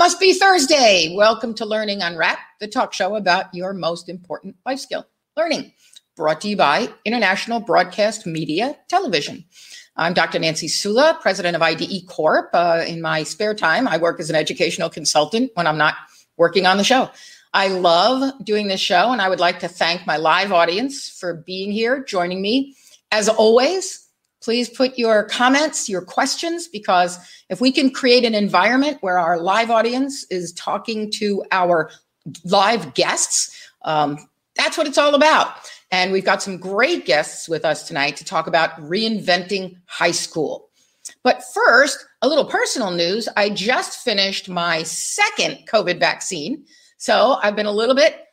must be Thursday. Welcome to Learning Unwrapped, the talk show about your most important life skill, learning. Brought to you by International Broadcast Media Television. I'm Dr. Nancy Sula, president of IDE Corp. In my spare time, I work as an educational consultant when I'm not working on the show. I love doing this show, and I would like to thank my live audience for being here, joining me. As always, please put your comments, your questions, because if we can create an environment where our live audience is talking to our live guests, that's what it's all about. And we've got some great guests with us tonight to talk about reinventing high school. But first, a little personal news. I just finished my second COVID vaccine. So I've been a little bit,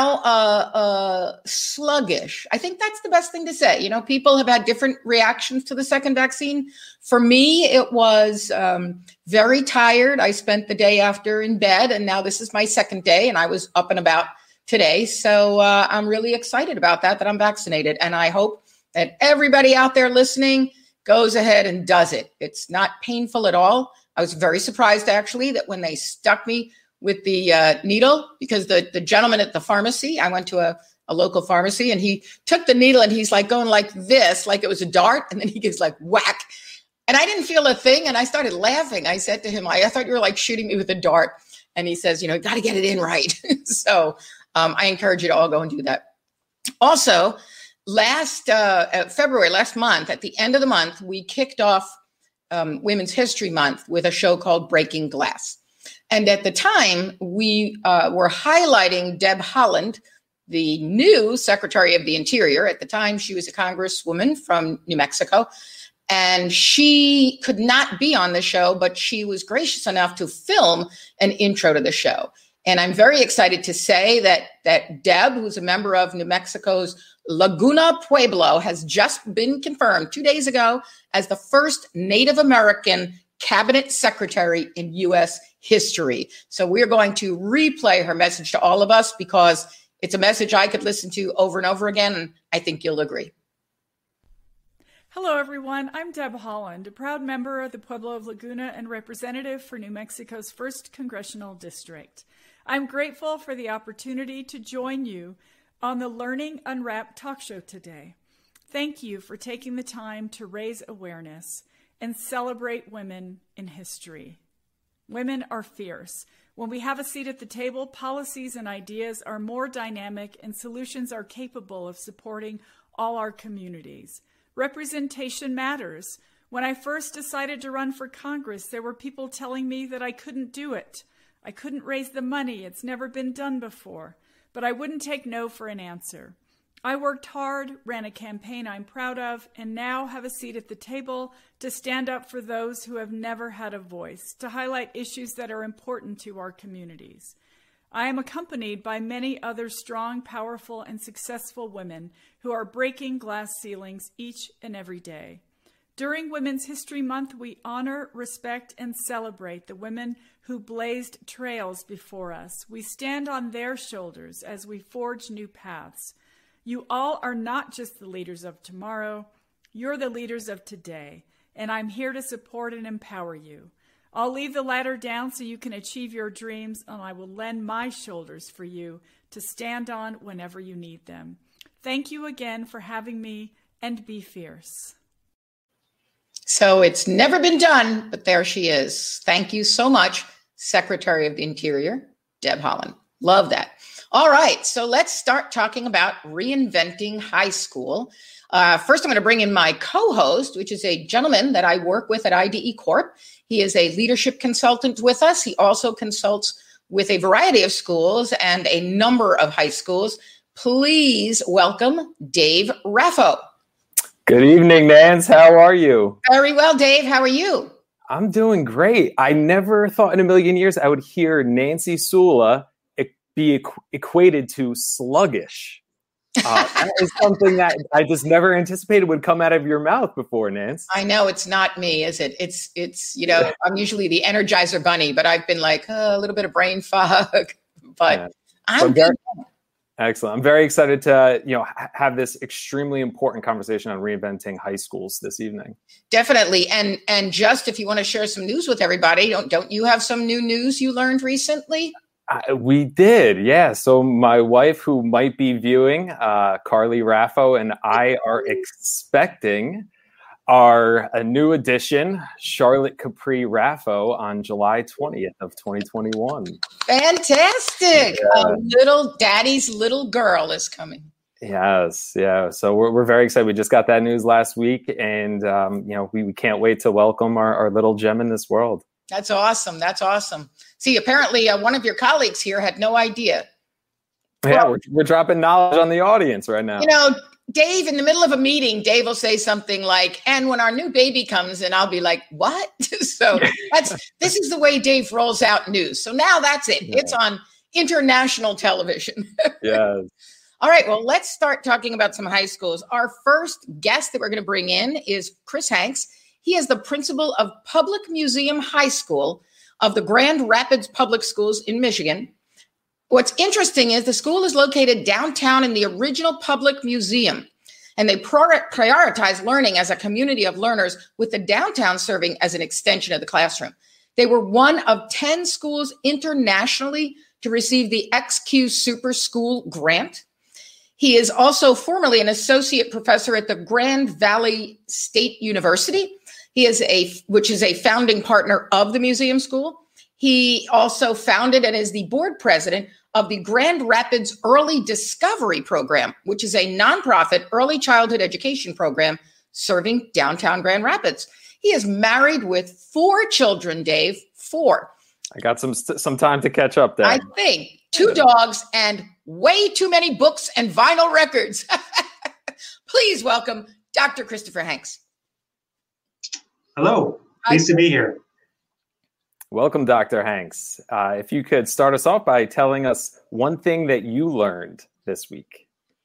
sluggish. I think that's the best thing to say. People have had different reactions to the second vaccine. For me, it was very tired. I spent the day after in bed, and now this is my second day, and I was up and about today. So I'm really excited about that I'm vaccinated. And I hope that everybody out there listening goes ahead and does it. It's not painful at all. I was very surprised, actually, that when they stuck me with the needle, because the gentleman at the pharmacy, I went to a local pharmacy, and he took the needle and he's like going like this, like it was a dart. And then he gives like whack. And I didn't feel a thing. And I started laughing. I said to him, I thought you were like shooting me with a dart. And he says, got to get it in right. So I encourage you to all go and do that. Also, last month, at the end of the month, we kicked off Women's History Month with a show called Breaking Glass. And at the time, we were highlighting Deb Haaland, the new Secretary of the Interior. At the time, she was a congresswoman from New Mexico. And she could not be on the show, but she was gracious enough to film an intro to the show. And I'm very excited to say that Deb, who's a member of New Mexico's Laguna Pueblo, has just been confirmed 2 days ago as the first Native American cabinet secretary in U.S. history. So we're going to replay her message to all of us because it's a message I could listen to over and over again, and I think you'll agree. Hello, everyone. I'm Deb Haaland, a proud member of the Pueblo of Laguna and representative for New Mexico's 1st Congressional District. I'm grateful for the opportunity to join you on the Learning Unwrapped talk show today. Thank you for taking the time to raise awareness and celebrate women in history. Women are fierce. When we have a seat at the table, policies and ideas are more dynamic and solutions are capable of supporting all our communities. Representation matters. When I first decided to run for Congress, there were people telling me that I couldn't do it. I couldn't raise the money. It's never been done before. But I wouldn't take no for an answer. I worked hard, ran a campaign I'm proud of, and now have a seat at the table to stand up for those who have never had a voice, to highlight issues that are important to our communities. I am accompanied by many other strong, powerful, and successful women who are breaking glass ceilings each and every day. During Women's History Month, we honor, respect, and celebrate the women who blazed trails before us. We stand on their shoulders as we forge new paths. You all are not just the leaders of tomorrow, you're the leaders of today, and I'm here to support and empower you. I'll leave the ladder down so you can achieve your dreams, and I will lend my shoulders for you to stand on whenever you need them. Thank you again for having me, and be fierce. So it's never been done, but there she is. Thank you so much, Secretary of the Interior, Deb Haaland. Love that. All right, so let's start talking about reinventing high school. First, I'm going to bring in my co-host, which is a gentleman that I work with at IDE Corp. He is a leadership consultant with us. He also consults with a variety of schools and a number of high schools. Please welcome Dave Raffo. Good evening, Nance. How are you? Very well, Dave. How are you? I'm doing great. I never thought in a million years I would hear Nancy Sula be equated to sluggish. That is something that I just never anticipated would come out of your mouth before, Nance. I know it's not me, is it? It's I'm usually the Energizer Bunny, but I've been like a little bit of brain fog. But I'm good. Excellent. I'm very excited to, have this extremely important conversation on reinventing high schools this evening. Definitely. And just if you want to share some news with everybody, don't you have some new news you learned recently? We did. Yeah. So my wife, who might be viewing, Carly Raffo, and I are expecting a new addition, Charlotte Capri Raffo, on July 20th of 2021. Fantastic. Yeah. Daddy's little girl is coming. Yes. Yeah. So we're very excited. We just got that news last week, and, we can't wait to welcome our little gem in this world. That's awesome. That's awesome. See, apparently one of your colleagues here had no idea. Yeah, we're dropping knowledge on the audience right now. Dave, in the middle of a meeting, Dave will say something like, and when our new baby comes in, I'll be like, what? So this is the way Dave rolls out news. So now that's it. Yeah. It's on international television. Yes. All right. Well, let's start talking about some high schools. Our first guest that we're going to bring in is Chris Hanks. He is the principal of Public Museum High School of the Grand Rapids Public Schools in Michigan. What's interesting is the school is located downtown in the original public museum, and they prioritize learning as a community of learners, with the downtown serving as an extension of the classroom. They were one of 10 schools internationally to receive the XQ Super School grant. He is also formerly an associate professor at the Grand Valley State University. Which is a founding partner of the museum school. He also founded and is the board president of the Grand Rapids Early Discovery Program, which is a nonprofit early childhood education program serving downtown Grand Rapids. He is married with 4 children, Dave. 4. I got some time to catch up there. I think 2 dogs and way too many books and vinyl records. Please welcome Dr. Christopher Hanks. Hello. Pleased to be here. Welcome, Dr. Hanks. If you could start us off by telling us one thing that you learned this week.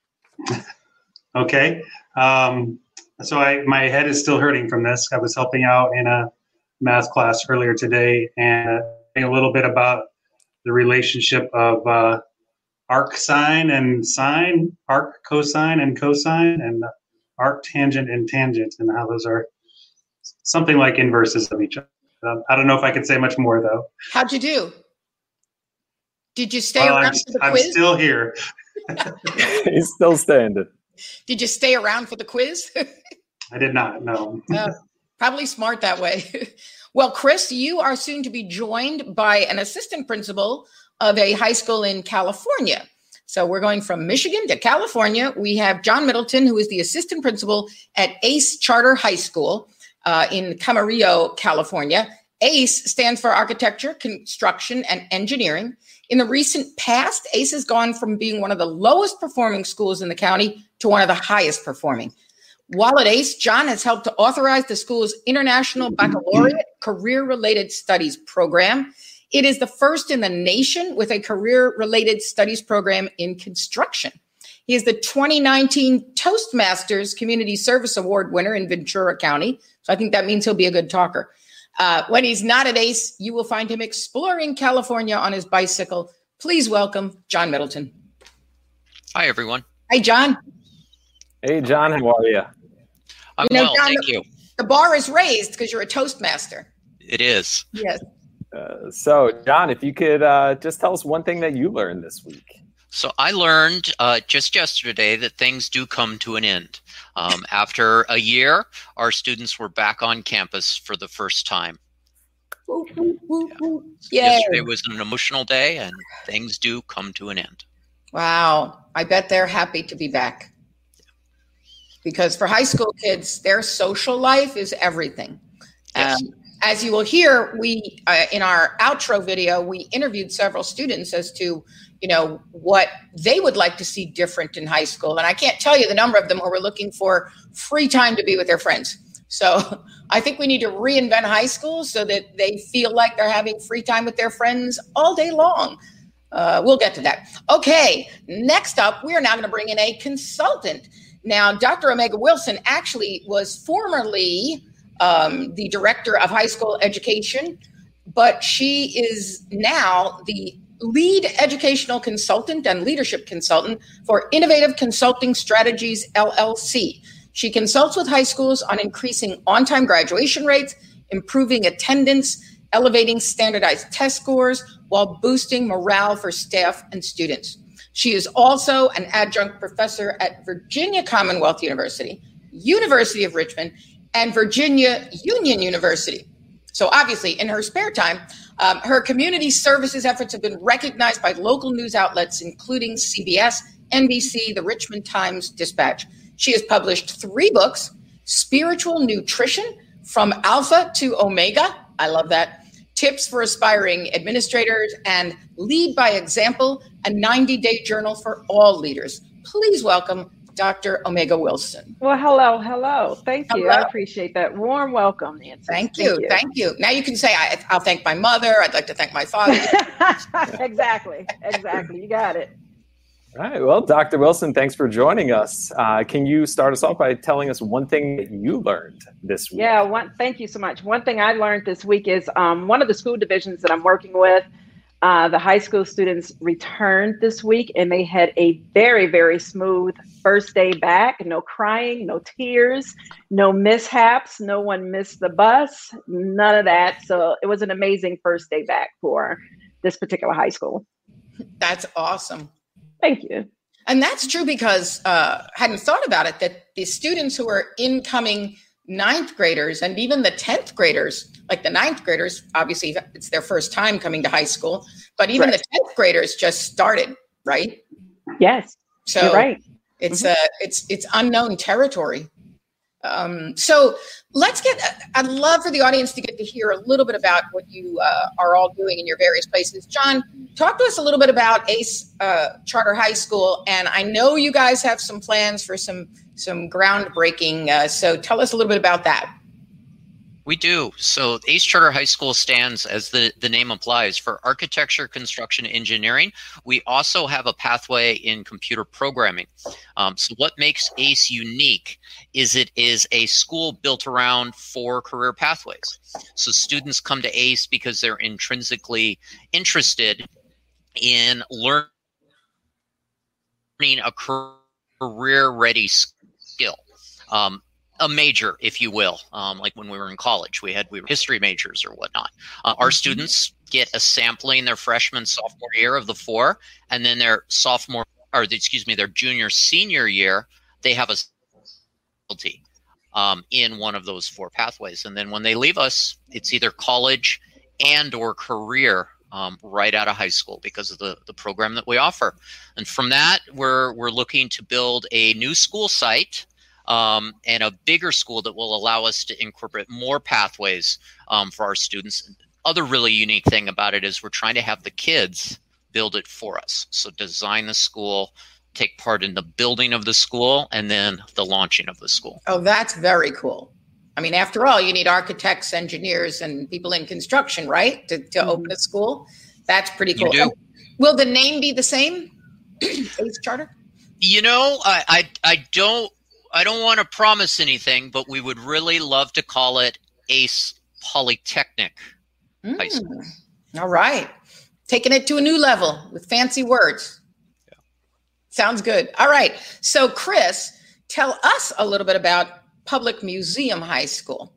Okay. So my head is still hurting from this. I was helping out in a math class earlier today and a little bit about the relationship of arc sine and sine, arc cosine and cosine, and arc tangent and tangent, and how those are something like inverses of each other. I don't know if I could say much more, though. How'd you do? Did you stay around for the quiz? I'm still here. He's still standing. Did you stay around for the quiz? I did not, no. Probably smart that way. Well, Chris, you are soon to be joined by an assistant principal of a high school in California. So we're going from Michigan to California. We have John Middleton, who is the assistant principal at ACE Charter High School in Camarillo, California. ACE stands for Architecture, Construction, and Engineering. In the recent past, ACE has gone from being one of the lowest performing schools in the county to one of the highest performing. While at ACE, John has helped to authorize the school's International Baccalaureate Career-Related Studies program. It is the first in the nation with a career-related studies program in construction. He is the 2019 Toastmasters Community Service Award winner in Ventura County. So I think that means he'll be a good talker. When he's not at ACE, you will find him exploring California on his bicycle. Please welcome John Middleton. Hi, everyone. Hey, John. Hey, John. How are you? I'm well, John, thank you. The bar is raised because you're a Toastmaster. It is. Yes. So, John, if you could just tell us one thing that you learned this week. So I learned just yesterday that things do come to an end. After a year, our students were back on campus for the first time. Yeah. Yesterday was an emotional day, and things do come to an end. Wow. I bet they're happy to be back. Because for high school kids, their social life is everything. Yes. As you will hear, we in our outro video, we interviewed several students as to what they would like to see different in high school. And I can't tell you the number of them who were looking for free time to be with their friends. So I think we need to reinvent high school so that they feel like they're having free time with their friends all day long. We'll get to that. Okay, next up, we are now going to bring in a consultant. Now, Dr. Omega Wilson actually was formerly the director of high school education, but she is now the lead educational consultant and leadership consultant for Innovative Consulting Strategies, LLC. She consults with high schools on increasing on-time graduation rates, improving attendance, elevating standardized test scores, while boosting morale for staff and students. She is also an adjunct professor at Virginia Commonwealth University, University of Richmond, and Virginia Union University. So obviously, in her spare time, her community services efforts have been recognized by local news outlets, including CBS, NBC, the Richmond Times-Dispatch. She has published 3 books: Spiritual Nutrition, From Alpha to Omega, I love that, Tips for Aspiring Administrators, and Lead by Example, a 90-day journal for all leaders. Please welcome Dr. Omega Wilson. Well, hello. Thank you. Hello. I appreciate that. Warm welcome, Nancy. Thank you. Now you can say, I'll thank my mother. I'd like to thank my father. Exactly. You got it. All right. Well, Dr. Wilson, thanks for joining us. Can you start us off by telling us one thing that you learned this week? Yeah, thank you so much. One thing I learned this week is one of the school divisions that I'm working with, the high school students returned this week, and they had a very, very smooth first day back. No crying, no tears, no mishaps. No one missed the bus, none of that. So it was an amazing first day back for this particular high school. That's awesome. Thank you. And that's true because I hadn't thought about it, that the students who are incoming 9th graders and even the 10th graders, like the 9th graders, obviously it's their first time coming to high school, but even the 10th graders just started, right? Yes. So you're right. It's it's unknown territory. So I'd love for the audience to get to hear a little bit about what you are all doing in your various places. John, talk to us a little bit about ACE Charter High School. And I know you guys have some plans for some groundbreaking. So tell us a little bit about that. We do. So ACE Charter High School stands, as the name implies, for Architecture, Construction, Engineering. We also have a pathway in computer programming. So what makes ACE unique is it is a school built around 4 career pathways. So students come to ACE because they're intrinsically interested in learning a career-ready skill. A major, if you will, like when we were in college, we were history majors or whatnot. Our students get a sampling their freshman, sophomore year of the 4, and then their their junior, senior year, they have a specialty in one of those 4 pathways. And then when they leave us, it's either college and or career right out of high school because of the program that we offer. And from that, we're looking to build a new school site and a bigger school that will allow us to incorporate more pathways for our students. Other really unique thing about it is we're trying to have the kids build it for us. So design the school, take part in the building of the school, and then the launching of the school. Oh, that's very cool. I mean, after all, you need architects, engineers, and people in construction, right? To open a school. That's pretty cool. You do. Will the name be the same? ACE Charter? You know, I don't want to promise anything, but we would really love to call it ACE Polytechnic High School. All right. Taking it to a new level with fancy words. Yeah. Sounds good. All right. So, Chris, tell us a little bit about Public Museum High School.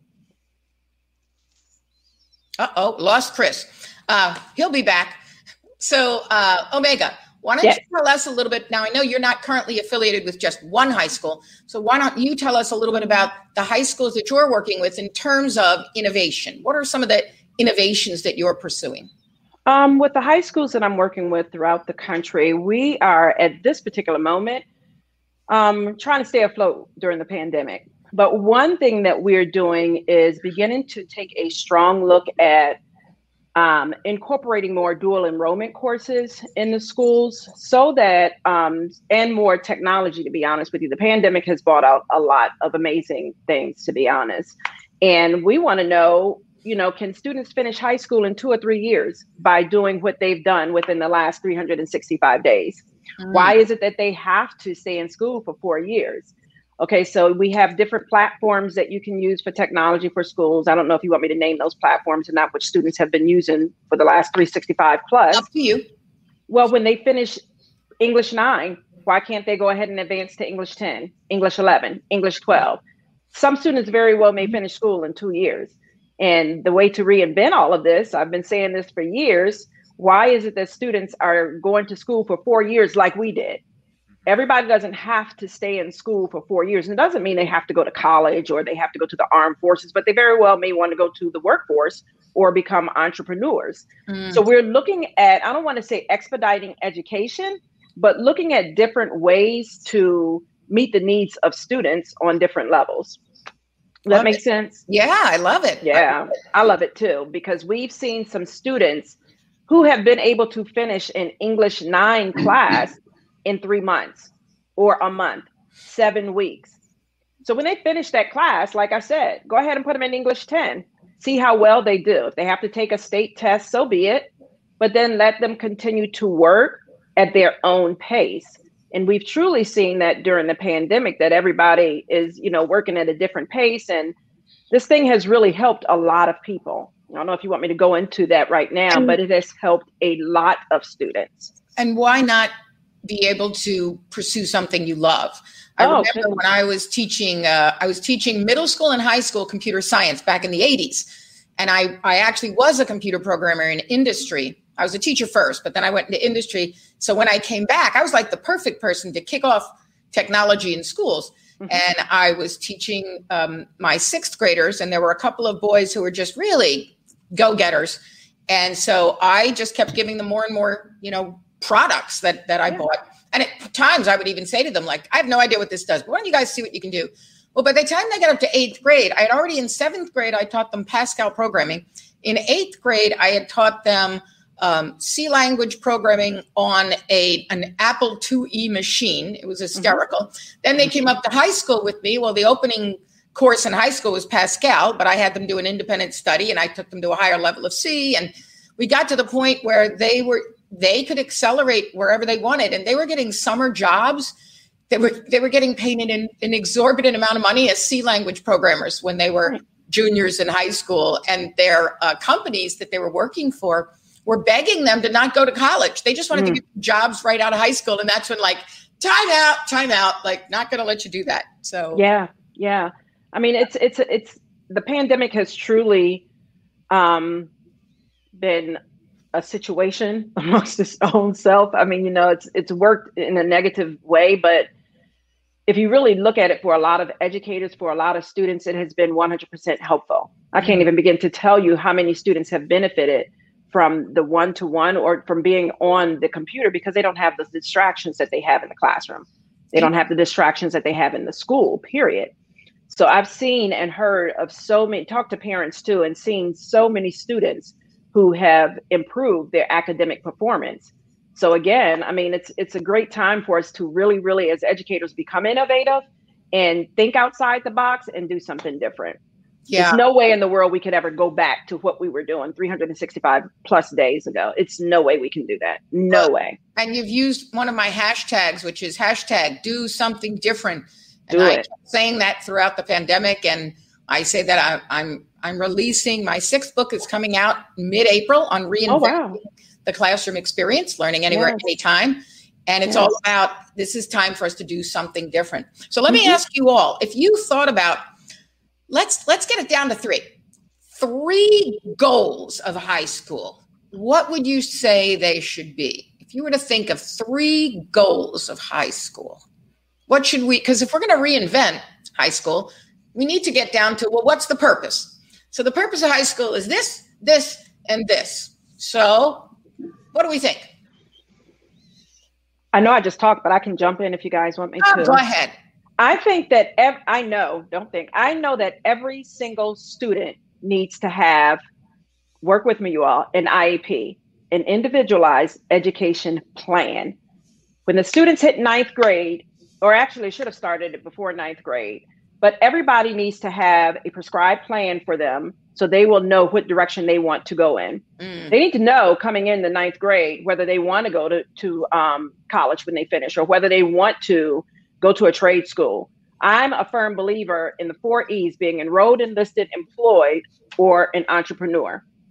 Lost Chris. He'll be back. So, Omega, why don't you tell us a little bit? Now, I know you're not currently affiliated with just one high school. So why don't you tell us a little bit about the high schools that you're working with in terms of innovation? What are some of the innovations that you're pursuing? With the high schools that I'm working with throughout the country, we are at this particular moment trying to stay afloat during the pandemic. But one thing that we're doing is beginning to take a strong look at incorporating more dual enrollment courses in the schools so that, and more technology, to be honest with you. The pandemic has brought out a lot of amazing things, to be honest. And we want to know, can students finish high school in 2 or 3 years by doing what they've done within the last 365 days? Why is it that they have to stay in school for 4 years? Okay, so we have different platforms that you can use for technology for schools. I don't know if you want me to name those platforms or not, which students have been using for the last 365 plus. Up to you. Well, when they finish English 9, why can't they go ahead and advance to English 10, English 11, English 12? Some students very well may finish school in 2 years. And the way to reinvent all of this, I've been saying this for years, why is it that students are going to school for 4 years like we did? Everybody doesn't have to stay in school for 4 years. And it doesn't mean they have to go to college or they have to go to the armed forces, but they very well may want to go to the workforce or become entrepreneurs. So we're looking at, I don't want to say expediting education, but looking at different ways to meet the needs of students on different levels. Does that make sense? Yeah, I love it. Yeah, I love it too, because we've seen some students who have been able to finish an English 9 class in 3 months or a month, 7 weeks. So when they finish that class, like I said, go ahead and put them in English 10, see how well they do. If they have to take a state test, so be it, but then let them continue to work at their own pace. And we've truly seen that during the pandemic, that everybody is, working at a different pace. And this thing has really helped a lot of people. I don't know if you want me to go into that right now, but it has helped a lot of students. And why not be able to pursue something you love? I remember when I was teaching middle school and high school computer science back in the 80s. And I actually was a computer programmer in industry. I was a teacher first, but then I went into industry. So when I came back, I was like the perfect person to kick off technology in schools. And I was teaching my 6th graders, and there were a couple of boys who were just really go-getters. And so I just kept giving them more and more, products that I bought. And at times I would even say to them, like, I have no idea what this does, but why don't you guys see what you can do? Well, by the time they got up to 8th grade, I had already in 7th grade, I taught them Pascal programming. In 8th grade, I had taught them C language programming on an Apple IIe machine. It was hysterical. Then they came up to high school with me. Well, the opening course in high school was Pascal, but I had them do an independent study, and I took them to a higher level of C. And we got to the point where they could accelerate wherever they wanted, and they were getting summer jobs. They were getting paid an exorbitant amount of money as C language programmers when they were juniors in high school, and their companies that they were working for were begging them to not go to college. They just wanted to get jobs right out of high school. And that's when, like, time out, like, not going to let you do that. So, yeah. I mean, it's the pandemic has truly been a situation amongst its own self. I mean, it's worked in a negative way, but if you really look at it, for a lot of educators, for a lot of students, it has been 100% helpful. I can't even begin to tell you how many students have benefited from the one-to-one or from being on the computer, because they don't have the distractions that they have in the classroom. They don't have the distractions that they have in the school, period. So I've seen and heard of talked to parents too, and seen so many students who have improved their academic performance. So again, I mean, it's a great time for us to really, really, as educators, become innovative and think outside the box and do something different. Yeah. There's no way in the world we could ever go back to what we were doing 365 plus days ago. It's no way we can do that. No way. And you've used one of my hashtags, which is hashtag do something different. And I kept saying that throughout the pandemic. And I say that I'm releasing my 6th book. Is coming out mid-April on reinventing the classroom experience, learning anywhere, anytime. And it's all about, this is time for us to do something different. So let me ask you all, if you thought about, let's get it down to 3 goals of high school. What would you say they should be? If you were to think of 3 goals of high school, what should we, because if we're going to reinvent high school, we need to get down to, well, what's the purpose? So the purpose of high school is this, and this. So what do we think? I know I just talked, but I can jump in if you guys want me to. Go ahead. I think that I know that every single student needs to work with me, you all, an IEP, an individualized education plan. When the students hit 9th grade, or actually should have started it before 9th grade, but everybody needs to have a prescribed plan for them so they will know what direction they want to go in. They need to know coming in the 9th grade whether they want to go to college when they finish, or whether they want to go to a trade school. I'm a firm believer in the 4 E's: being enrolled, enlisted, employed, or an entrepreneur.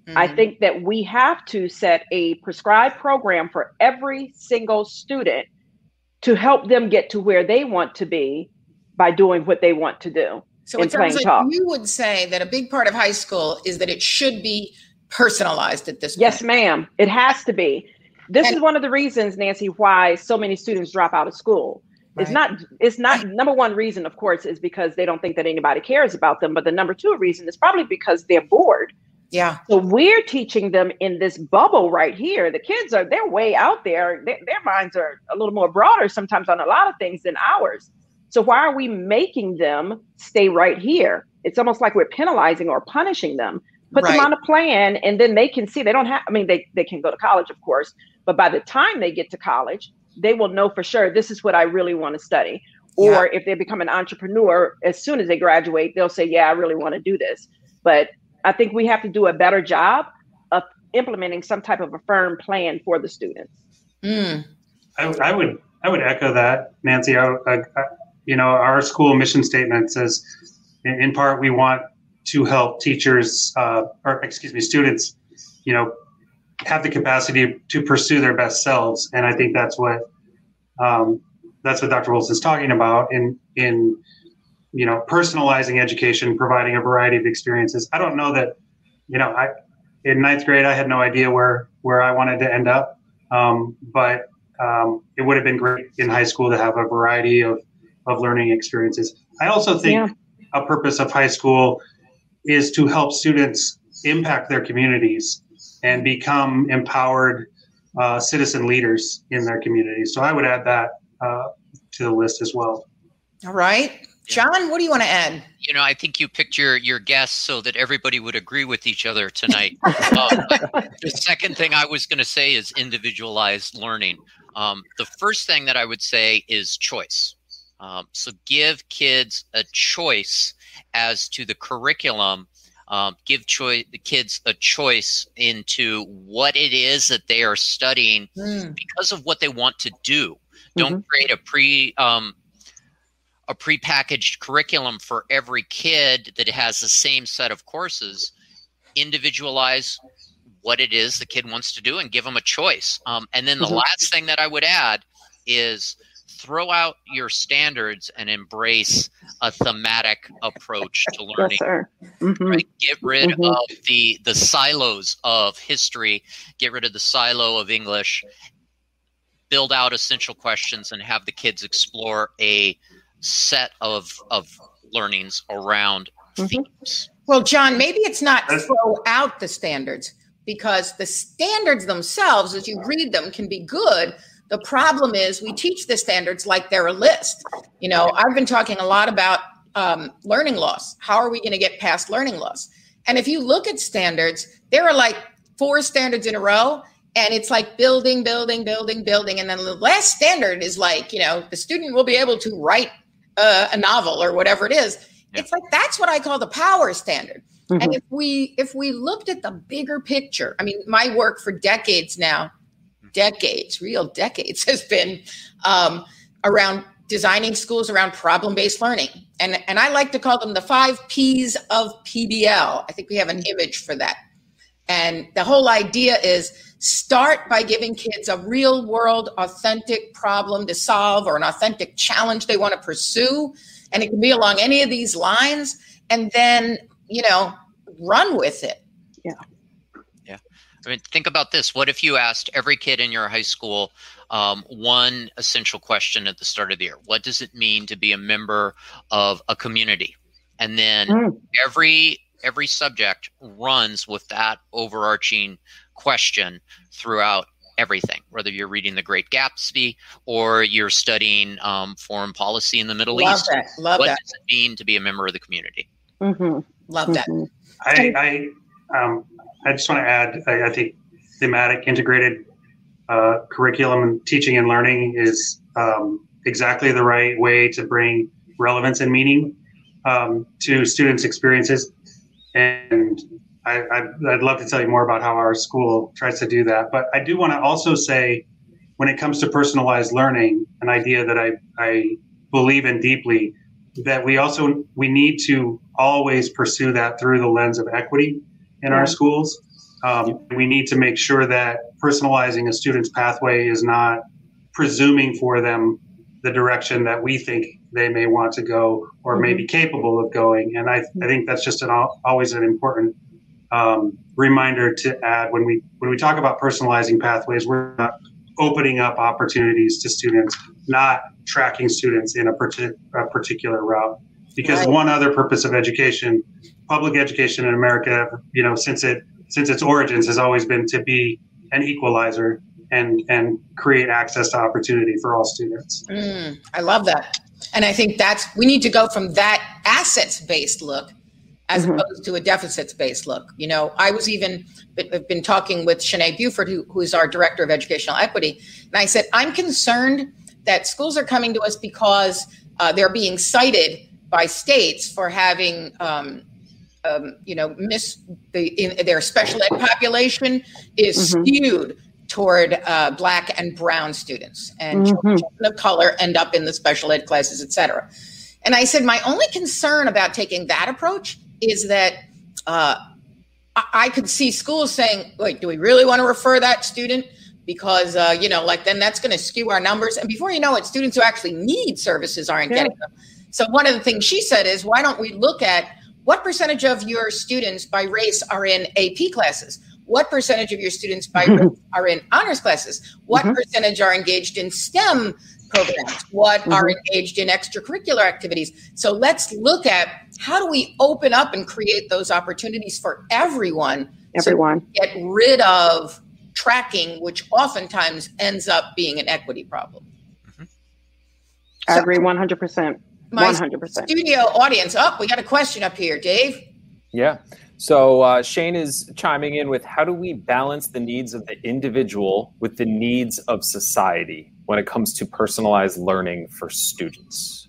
I think that we have to set a prescribed program for every single student to help them get to where they want to be by doing what they want to do. So it sounds like you would say that a big part of high school is that it should be personalized at this point. Yes, ma'am. It has to be. This is one of the reasons, Nancy, why so many students drop out of school. Right. It's not number one reason, of course, is because they don't think that anybody cares about them. But the number two reason is probably because they're bored. Yeah. So we're teaching them in this bubble right here. The kids they're way out there. Their minds are a little more broader sometimes on a lot of things than ours. So why are we making them stay right here? It's almost like we're penalizing or punishing them. Put them on a plan, and then they can see they don't have, I mean, they can go to college, of course, but by the time they get to college, they will know for sure, this is what I really want to study. Or if they become an entrepreneur, as soon as they graduate, they'll say, yeah, I really want to do this. But I think we have to do a better job of implementing some type of a firm plan for the students. I would echo that, Nancy. Our school mission statement says, in part, we want to help teachers, students, have the capacity to pursue their best selves. And I think that's what Dr. Wilson's talking about in personalizing education, providing a variety of experiences. I don't know that, in ninth grade, I had no idea where I wanted to end up. But it would have been great in high school to have a variety of learning experiences. I also think a purpose of high school is to help students impact their communities and become empowered citizen leaders in their communities. So I would add that to the list as well. All right. John, what do you want to add? I think you picked your guests so that everybody would agree with each other tonight. The second thing I was going to say is individualized learning. The first thing that I would say is choice. So give kids a choice as to the curriculum. Give the kids a choice into what it is that they are studying because of what they want to do. Don't create a prepackaged curriculum for every kid that has the same set of courses. Individualize what it is the kid wants to do and give them a choice. And then the last thing that I would add is throw out your standards and embrace a thematic approach to learning. Yes, sir. Right? Get rid of the silos of history, get rid of the silo of English, build out essential questions, and have the kids explore a set of learnings around themes. Well, John, maybe it's not throw out the standards, because the standards themselves, as you read them, can be good. The problem is we teach the standards like they're a list. I've been talking a lot about learning loss. How are we going to get past learning loss? And if you look at standards, there are like 4 standards in a row, and it's like building. And then the last standard is like, the student will be able to write a novel or whatever it is. Yeah. It's like, that's what I call the power standard. And if we looked at the bigger picture, I mean, my work for real decades has been around designing schools around problem-based learning. And I like to call them the 5 Ps of PBL. I think we have an image for that. And the whole idea is start by giving kids a real world, authentic problem to solve, or an authentic challenge they want to pursue. And it can be along any of these lines. And then, run with it. Yeah. I mean, think about this. What if you asked every kid in your high school one essential question at the start of the year? What does it mean to be a member of a community? And then every subject runs with that overarching question throughout everything, whether you're reading The Great Gatsby or you're studying foreign policy in the Middle East. Love what that. does it mean to be a member of the community? Love that. I just want to add, I think thematic integrated curriculum and teaching and learning is exactly the right way to bring relevance and meaning to students' experiences. And I'd love to tell you more about how our school tries to do that. But I do want to also say, when it comes to personalized learning, an idea that I believe in deeply, that we need to always pursue that through the lens of equity in our schools. We need to make sure that personalizing a student's pathway is not presuming for them the direction that we think they may want to go or may be capable of going. And I think that's just always an important reminder to add when we talk about personalizing pathways. We're not opening up opportunities to students, not tracking students in a particular route. Because one other purpose of education, public education in America, since its origins, has always been to be an equalizer and create access to opportunity for all students. I love that. And I think we need to go from that assets-based look as opposed to a deficits-based look. I was I've been talking with Shanae Buford, who is our director of educational equity. And I said, I'm concerned that schools are coming to us because they're being cited by states for having, their special ed population is skewed toward Black and brown students, and children of color end up in the special ed classes, et cetera. And I said, my only concern about taking that approach is that I could see schools saying, wait, do we really want to refer that student? Because, then that's going to skew our numbers. And before you know it, students who actually need services aren't getting them. So one of the things she said is, why don't we look at what percentage of your students by race are in AP classes? What percentage of your students by race are in honors classes? What percentage are engaged in STEM programs? What are engaged in extracurricular activities? So let's look at how do we open up and create those opportunities for everyone. So get rid of tracking, which oftentimes ends up being an equity problem. I agree 100%. My 100%. Studio audience. We got a question up here, Dave. Yeah. So Shane is chiming in with, how do we balance the needs of the individual with the needs of society when it comes to personalized learning for students?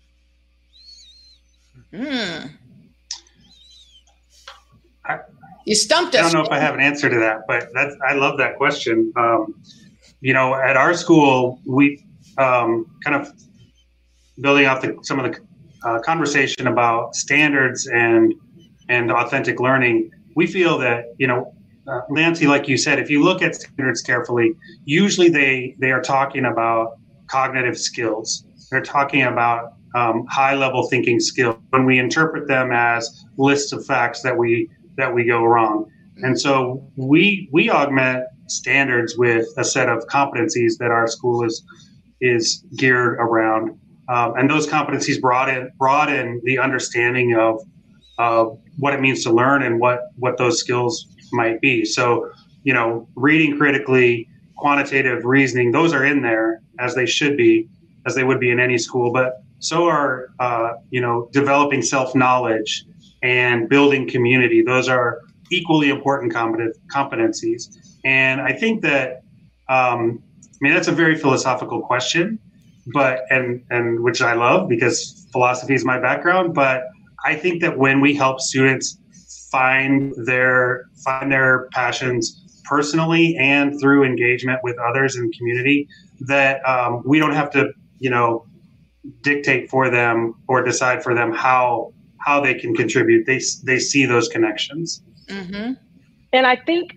You stumped us. I don't know if I have an answer to that, but I love that question. At our school, we kind of building off some of the conversation about standards and authentic learning. We feel that, Nancy, like you said, if you look at standards carefully, usually they are talking about cognitive skills. They're talking about high-level thinking skills when we interpret them as lists of facts that we go wrong. And so we augment standards with a set of competencies that our school is geared around. And those competencies broaden the understanding of what it means to learn and what those skills might be. So, reading critically, quantitative reasoning, those are in there as they should be, as they would be in any school. But so are, developing self-knowledge and building community. Those are equally important competencies. And I think that, that's a very philosophical question, but and which I love because philosophy is my background. But I think that when we help students find their passions personally and through engagement with others in community, that we don't have to, dictate for them or decide for them how they can contribute. They see those connections. And I think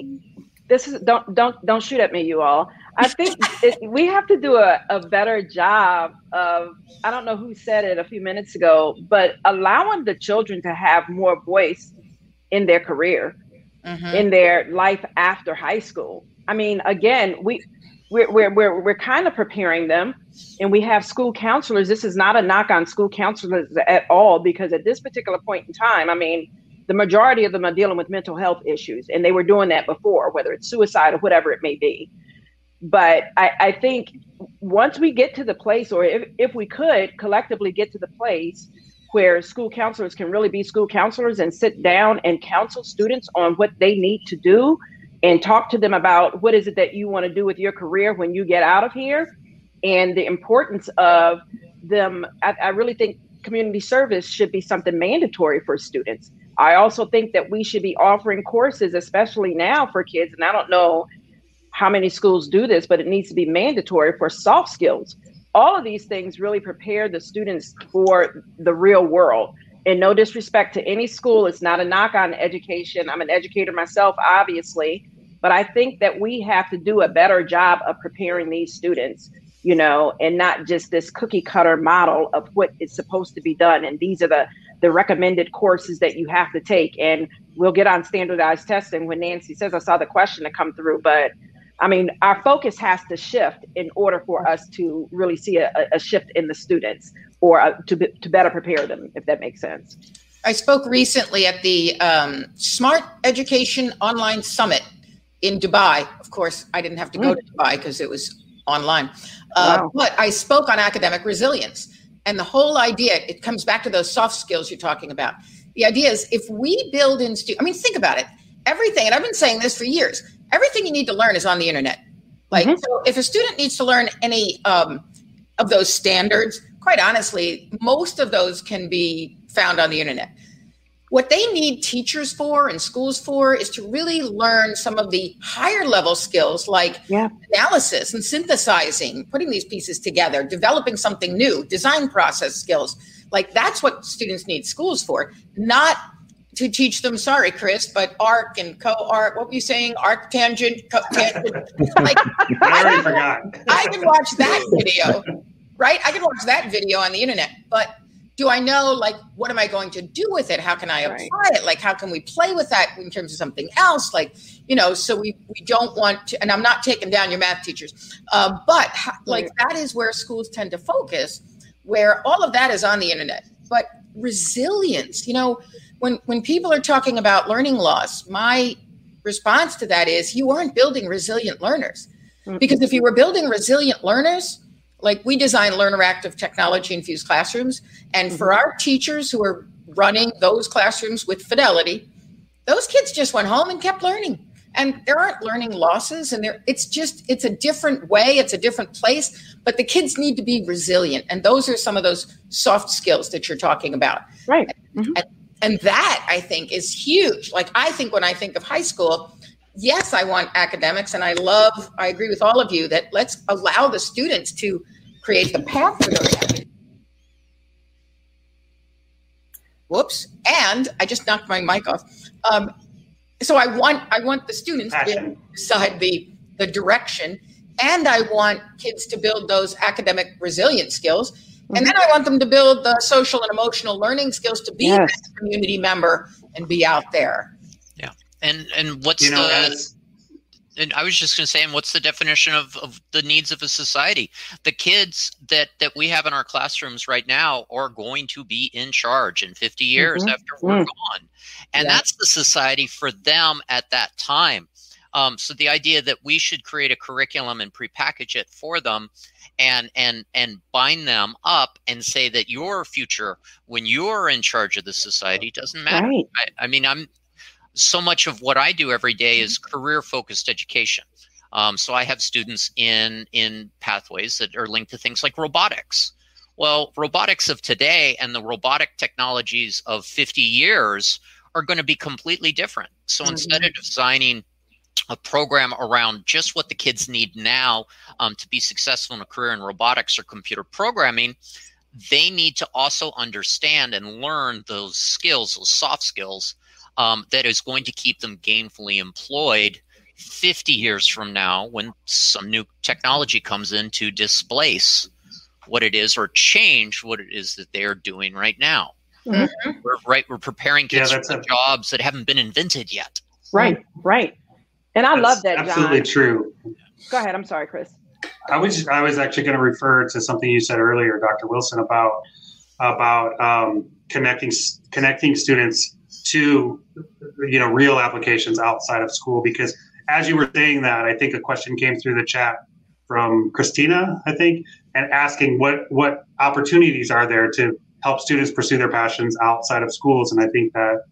don't shoot at me, you all. I think we have to do a better job of, I don't know who said it a few minutes ago, but allowing the children to have more voice in their career, in their life after high school. I mean, again, we're kind of preparing them, and we have school counselors. This is not a knock on school counselors at all, because at this particular point in time, the majority of them are dealing with mental health issues, and they were doing that before, whether it's suicide or whatever it may be. But I think once we get to the place, or if we could collectively get to the place where school counselors can really be school counselors and sit down and counsel students on what they need to do and talk to them about what is it that you want to do with your career when you get out of here, and the importance of them. I really think community service should be something mandatory for students. I also think that we should be offering courses, especially now for kids, and I don't know how many schools do this, but it needs to be mandatory for soft skills. All of these things really prepare the students for the real world. and no disrespect to any school, it's not a knock on education. I'm an educator myself, obviously, but I think that we have to do a better job of preparing these students, you know, and not just this cookie cutter model of what is supposed to be done. And these are the recommended courses that you have to take. And we'll get on standardized testing when Nancy says, I saw the question that come through, but I mean, our focus has to shift in order for us to really see a shift in the students, or to better prepare them, if that makes sense. I spoke recently at the Smart Education Online Summit in Dubai. Of course, I didn't have to go to Dubai because it was online. Wow. But I spoke on academic resilience. And the whole idea, it comes back to those soft skills you're talking about. The idea is if we build in think about it. Everything, and I've been saying this for years, everything you need to learn is on the internet. Like, so if a student needs to learn any of those standards, quite honestly, most of those can be found on the internet. What they need teachers for and schools for is to really learn some of the higher level skills like analysis and synthesizing, putting these pieces together, developing something new, design process skills. Like, that's what students need schools for, not to teach them, sorry, Chris, but arc and co-arc. What were you saying? Arc, tangent, tangent. Like, I already forgot. I can watch that video, right? I can watch that video on the internet, but do I know, like, what am I going to do with it? How can I apply it? Like, how can we play with that in terms of something else? Like, you know, so we don't want to, and I'm not taking down your math teachers, but like that is where schools tend to focus, where all of that is on the internet. But resilience, you know, when people are talking about learning loss, my response to that is you aren't building resilient learners. Because if you were building resilient learners, like we design learner-active technology-infused classrooms, and for our teachers who are running those classrooms with fidelity, those kids just went home and kept learning. And there aren't learning losses, and it's a different way, it's a different place, but the kids need to be resilient. And those are some of those soft skills that you're talking about. Right. And that, I think, is huge. Like, I think when I think of high school, yes, I want academics, and I agree with all of you that let's allow the students to create the path for those. Whoops. And I just knocked my mic off. So I want the students to decide the direction, and I want kids to build those academic resilient skills. And then I want them to build the social and emotional learning skills to be a community member and be out there. Yeah. And what's and I was just going to say, and what's the definition of the needs of a society? The kids that we have in our classrooms right now are going to be in charge in 50 years after we're gone. And that's the society for them at that time. So the idea that we should create a curriculum and prepackage it for them and bind them up and say that your future, when you're in charge of the society, doesn't matter. Right. I mean, so much of what I do every day is career-focused education. So I have students in pathways that are linked to things like robotics. Well, robotics of today and the robotic technologies of 50 years are going to be completely different. So instead of designing a program around just what the kids need now to be successful in a career in robotics or computer programming, they need to also understand and learn those skills, those soft skills, that is going to keep them gainfully employed 50 years from now when some new technology comes in to displace what it is or change what it is that they're doing right now. We're preparing kids for the jobs that haven't been invented yet. Right. And I love that, John. Absolutely true. Go ahead. I'm sorry, Chris. I was actually going to refer to something you said earlier, Dr. Wilson, about connecting students to real applications outside of school. Because as you were saying that, I think a question came through the chat from Christina, I think, and asking what opportunities are there to help students pursue their passions outside of schools. And I think that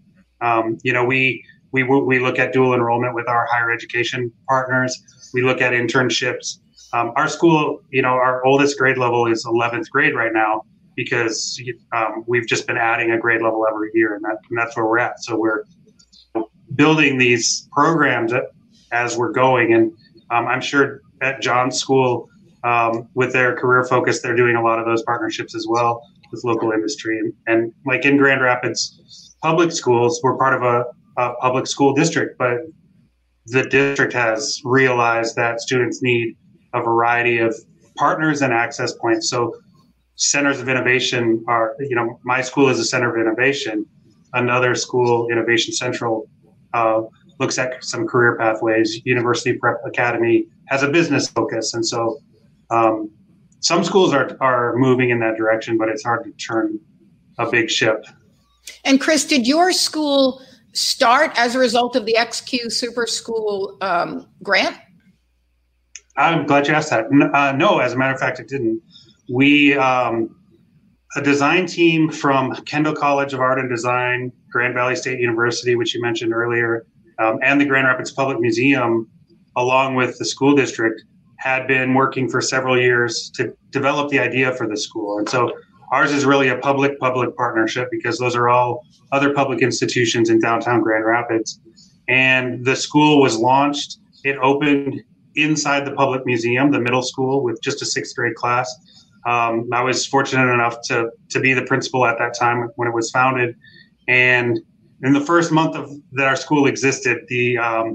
we look at dual enrollment with our higher education partners. We look at internships. Our school, our oldest grade level is 11th grade right now because we've just been adding a grade level every year, and that's where we're at. So we're building these programs as we're going. And I'm sure at John's school, with their career focus, they're doing a lot of those partnerships as well. with local industry. And like in Grand Rapids public schools, we're part of a public school district, but the district has realized that students need a variety of partners and access points. So centers of innovation are, my school is a center of innovation. Another school, Innovation Central, looks at some career pathways. University Prep Academy has a business focus. And so some schools are moving in that direction, but it's hard to turn a big ship. And Chris, did your school start as a result of the XQ Super School grant? I'm glad you asked that. No, as a matter of fact, it didn't. We, a design team from Kendall College of Art and Design, Grand Valley State University, which you mentioned earlier, and the Grand Rapids Public Museum, along with the school district, had been working for several years to develop the idea for the school. And so ours is really a public-public partnership because those are all other public institutions in downtown Grand Rapids. And the school was launched. It opened inside the public museum, the middle school, with just a 6th grade class. I was fortunate enough to be the principal at that time when it was founded. And in the first month that our school existed, the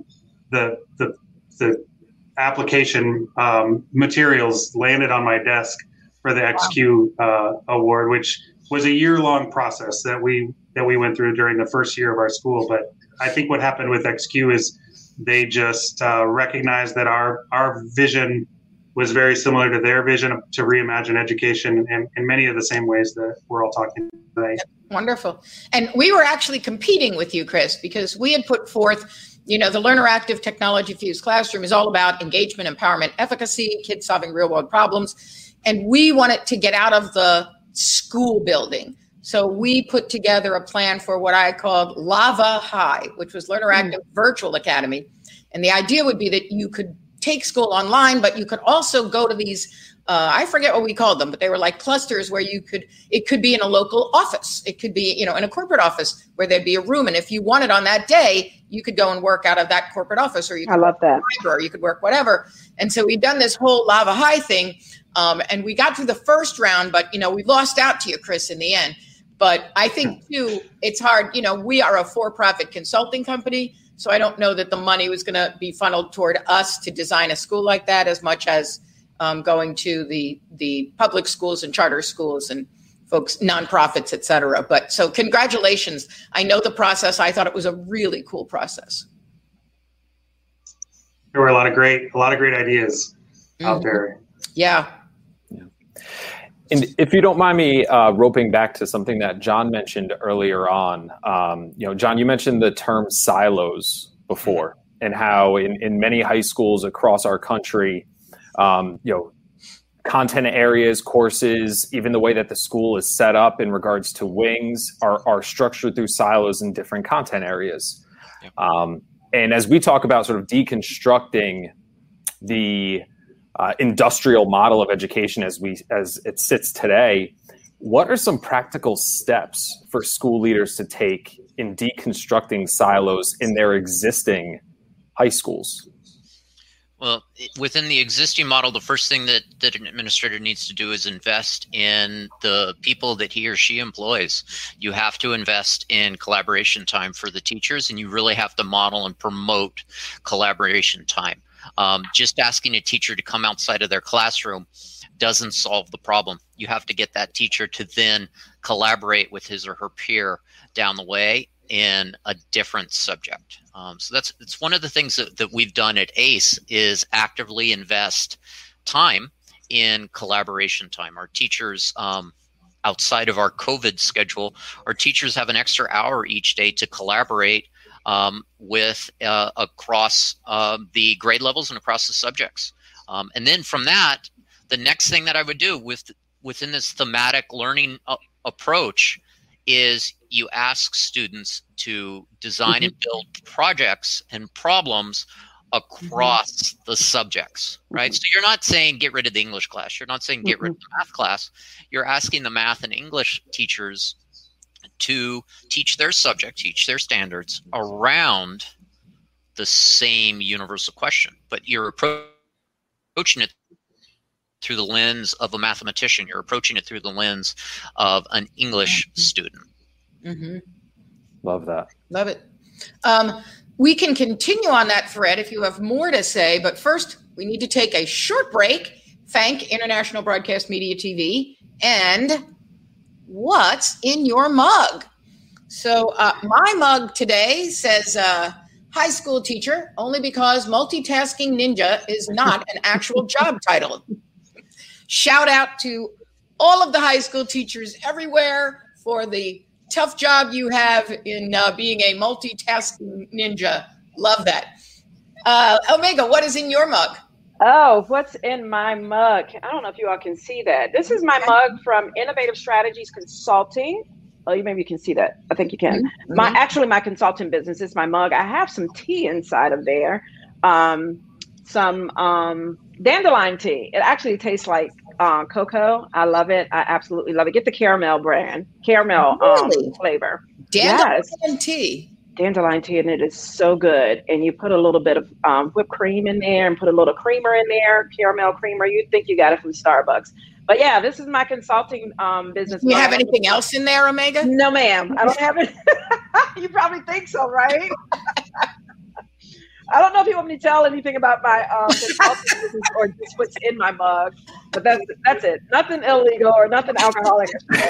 application materials landed on my desk for the XQ award, which was a year-long process that we went through during the first year of our school. But I think what happened with XQ is they just recognized that our vision was very similar to their vision to reimagine education in many of the same ways that we're all talking today. Wonderful. And we were actually competing with you, Chris, because we had put forth, the Learner Active Technology Fused Classroom is all about engagement, empowerment, efficacy, kids solving real world problems. And we wanted to get out of the school building. So we put together a plan for what I called Lava High, which was Learner Active Virtual Academy. And the idea would be that you could take school online, but you could also go to these, I forget what we called them, but they were like clusters where it could be in a local office. It could be, in a corporate office where there'd be a room. And if you wanted on that day, you could go and work out of that corporate office, or you could I love that. or you could work whatever. And so we've done this whole Lava High thing. And we got through the first round, but, we lost out to you, Chris, in the end. But I think, too, it's hard. We are a for-profit consulting company. So I don't know that the money was going to be funneled toward us to design a school like that as much as going to the public schools and charter schools and folks, nonprofits, et cetera. But so congratulations. I know the process. I thought it was a really cool process. There were a lot of great ideas out there. Yeah. And if you don't mind me roping back to something that John mentioned earlier on, John, you mentioned the term silos before, and how in many high schools across our country, content areas, courses, even the way that the school is set up in regards to wings are structured through silos in different content areas. Yep. And as we talk about sort of deconstructing the industrial model of education as it sits today, what are some practical steps for school leaders to take in deconstructing silos in their existing high schools? Well, within the existing model, the first thing that an administrator needs to do is invest in the people that he or she employs. You have to invest in collaboration time for the teachers, and you really have to model and promote collaboration time. Just asking a teacher to come outside of their classroom doesn't solve the problem. You have to get that teacher to then collaborate with his or her peer down the way in a different subject. So it's one of the things that we've done at ACE is actively invest time in collaboration time. Our teachers, outside of our COVID schedule, our teachers have an extra hour each day to collaborate with across the grade levels and across the subjects. And then from that, the next thing that I would do within this thematic learning approach is you ask students to design and build projects and problems across the subjects, right? So you're not saying get rid of the English class. You're not saying get rid of the math class. You're asking the math and English teachers to teach their subject, teach their standards around the same universal question, but you're approaching it through the lens of a mathematician. You're approaching it through the lens of an English student. Mm-hmm. Love that. Love it. We can continue on that thread if you have more to say, but first we need to take a short break. Thank International Broadcast Media TV and what's in your mug. So my mug today says high school teacher, only because multitasking ninja is not an actual job title. Shout out to all of the high school teachers everywhere for the tough job you have in being a multitasking ninja. Love that. Omega, what is in your mug? Oh, what's in my mug? I don't know if you all can see that. This is my mug from Innovative Strategies Consulting. Oh, maybe you can see that. I think you can. Mm-hmm. My consulting business is my mug. I have some tea inside of there. Some dandelion tea. It actually tastes like cocoa. I love it. I absolutely love it. Get the caramel flavor. Dandelion tea. Dandelion tea, and it is so good. And you put a little bit of whipped cream in there and put a little creamer in there, caramel creamer. You'd think you got it from Starbucks. But yeah, this is my consulting business. Do you have anything else in there, Omega? No, ma'am. I don't have it. You probably think so, right? I don't know if you want me to tell anything about my consulting business or just what's in my mug, but that's it. Nothing illegal or nothing alcoholic.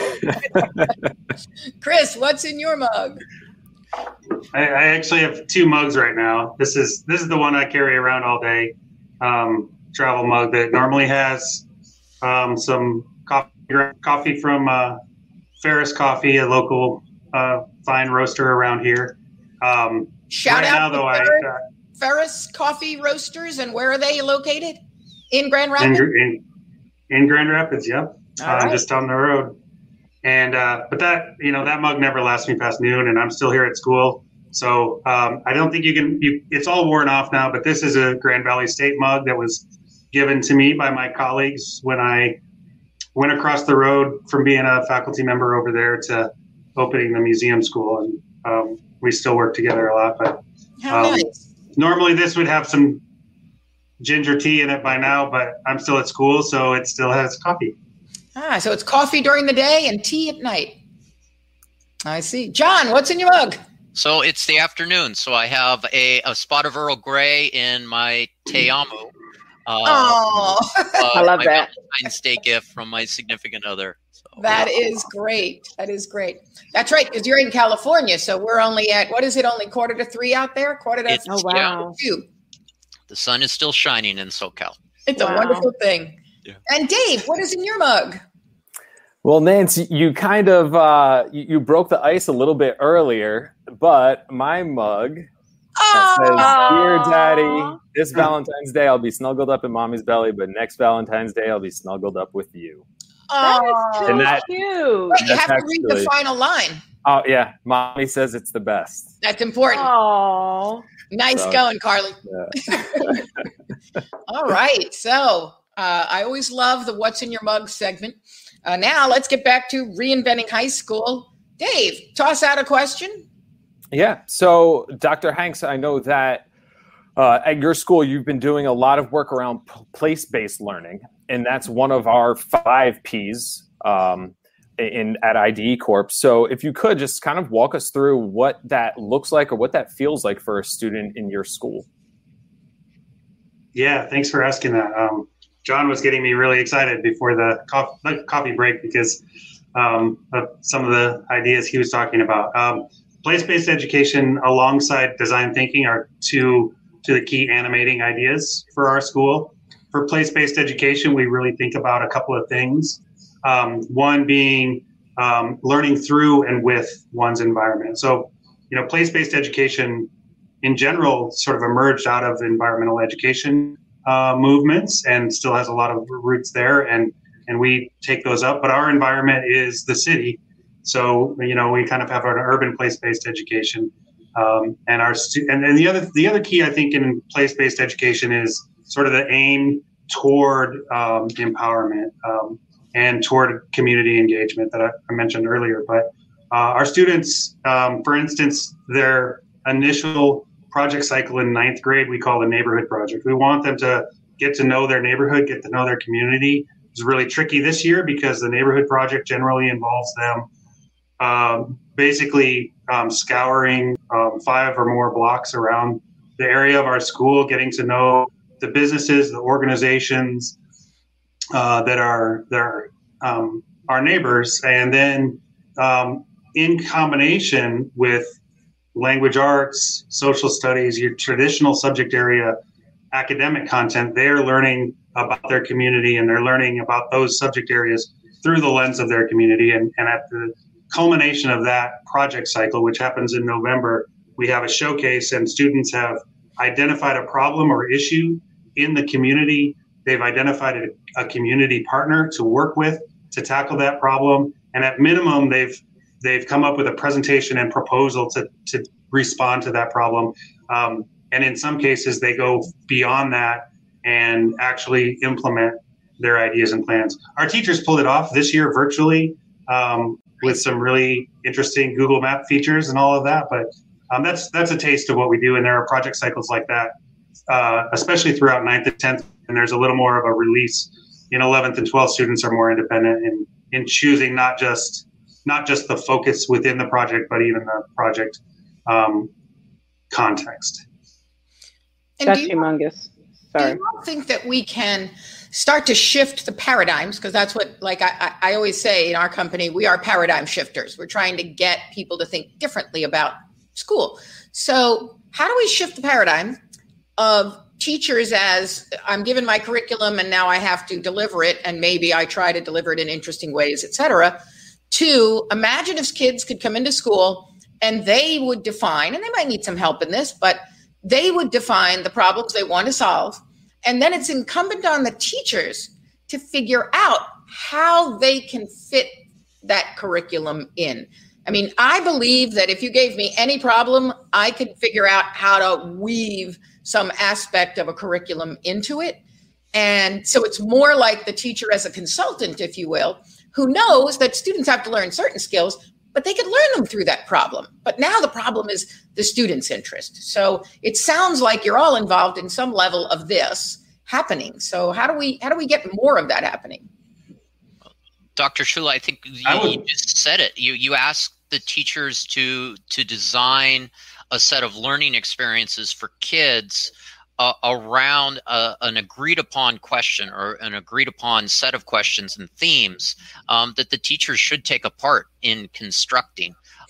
Chris, what's in your mug? I actually have two mugs right now. This is the one I carry around all day. Travel mug that normally has some coffee from Ferris Coffee, a local fine roaster around here. Shout out to Ferris Coffee Roasters, and where are they located? In Grand Rapids? In Grand Rapids, yep. Right. Just down the road. And but that mug never lasts me past noon, and I'm still here at school. So I don't think it's all worn off now, but this is a Grand Valley State mug that was given to me by my colleagues when I went across the road from being a faculty member over there to opening the museum school. And we still work together a lot. But nice. Normally this would have some ginger tea in it by now, but I'm still at school, so it still has coffee. So it's coffee during the day and tea at night. I see. John, what's in your mug? So it's the afternoon. So I have a spot of Earl Grey in my Te Amu. I love that. Valentine's Day gift from my significant other. So, that is great. That is great. That's right, because you're in California, so we're only at, what is it, only 2:45 out there? 2:45. The sun is still shining in SoCal. It's a wonderful thing. Yeah. And Dave, what is in your mug? Well, Nancy, you kind of you broke the ice a little bit earlier, but my mug says, "Dear Daddy, this Valentine's Day I'll be snuggled up in Mommy's belly, but next Valentine's Day I'll be snuggled up with you." That is cute. But you have to read the final line. Oh yeah, Mommy says it's the best. That's important. Oh, nice going, Carly. Yeah. All right, so I always love the "What's in Your Mug" segment. Now let's get back to reinventing high school. Dave, toss out a question. Yeah. So, Dr. Hanks, I know that at your school, you've been doing a lot of work around place-based learning, and that's one of our 5 Ps at IDE Corp. So if you could just kind of walk us through what that looks like or what that feels like for a student in your school. Yeah, thanks for asking that. John was getting me really excited before the coffee break because of some of the ideas he was talking about. Place-based education alongside design thinking are two of the key animating ideas for our school. For place-based education, we really think about a couple of things. One being learning through and with one's environment. So, place-based education in general sort of emerged out of environmental education movements and still has a lot of roots there, and we take those up. But our environment is the city, so we kind of have an urban place-based education. And the other key I think in place-based education is sort of the aim toward empowerment and toward community engagement that I mentioned earlier. But our students, for instance, their initial project cycle in 9th grade, we call the neighborhood project. We want them to get to know their neighborhood, get to know their community. It's really tricky this year because the neighborhood project generally involves them basically scouring 5 or more blocks around the area of our school, getting to know the businesses, the organizations that are our neighbors, and then in combination with language arts, social studies, your traditional subject area academic content, they're learning about their community and they're learning about those subject areas through the lens of their community. And at the culmination of that project cycle, which happens in November, we have a showcase and students have identified a problem or issue in the community. They've identified a community partner to work with to tackle that problem. And at minimum, they've come up with a presentation and proposal to respond to that problem. And in some cases, they go beyond that and actually implement their ideas and plans. Our teachers pulled it off this year virtually with some really interesting Google Map features and all of that. But that's a taste of what we do. And there are project cycles like that, especially throughout 9th and 10th. And there's a little more of a release in 11th and 12th. Students are more independent in choosing not just the focus within the project, but even the project context. And that's humongous. Sorry. Do you think that we can start to shift the paradigms? Because that's what, like I always say in our company, we are paradigm shifters. We're trying to get people to think differently about school. So how do we shift the paradigm of teachers as I'm given my curriculum and now I have to deliver it, and maybe I try to deliver it in interesting ways, et cetera, to imagine if kids could come into school and they would define, and they might need some help in this, but they would define the problems they want to solve. And then it's incumbent on the teachers to figure out how they can fit that curriculum in. I mean, I believe that if you gave me any problem, I could figure out how to weave some aspect of a curriculum into it. And so it's more like the teacher as a consultant, if you will, who knows that students have to learn certain skills, but they could learn them through that problem. But now the problem is the student's interest. So it sounds like you're all involved in some level of this happening. So how do we get more of that happening? Dr. Shula, I think you just said it. You asked the teachers to design a set of learning experiences for kids around an agreed upon question or an agreed upon set of questions and themes that the teachers should take a part in constructing.